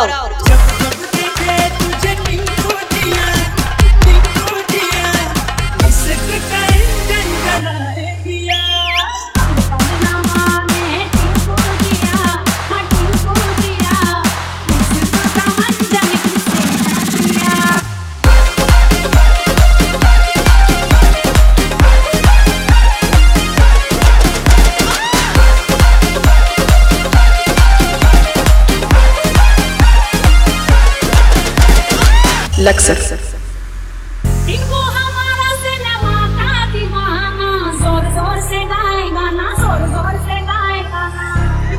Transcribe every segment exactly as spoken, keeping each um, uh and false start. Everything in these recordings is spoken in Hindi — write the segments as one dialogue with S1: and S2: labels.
S1: लक्सर
S2: इनको हमारा सिनेमा का दीवाना, जोर जोर से गाए गाना, जोर जोर से गाए गाना।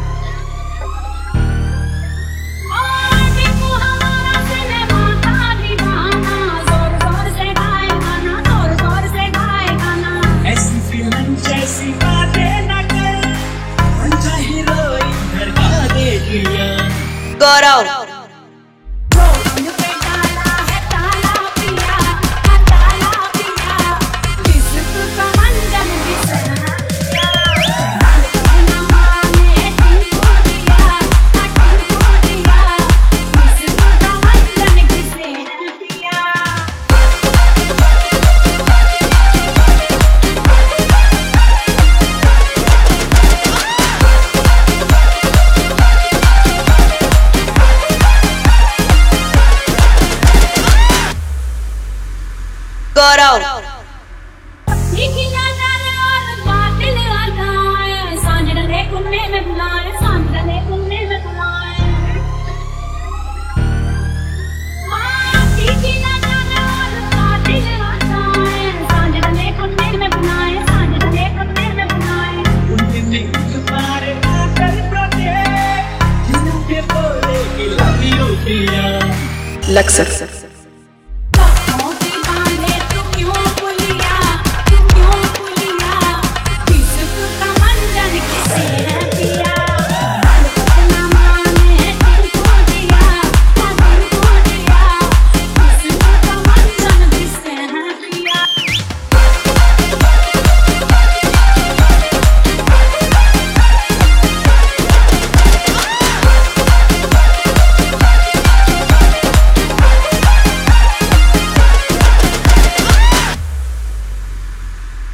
S2: और इनको हमारा सिनेमा का दीवाना, जोर जोर से गाए गाना, जोर जोर से गाए गाना।
S3: ऐसी फिल्म जैसी बातें न कर, अच्छा हीरोइन घर का देख लिया।
S1: गौरव गौरव लक्सर।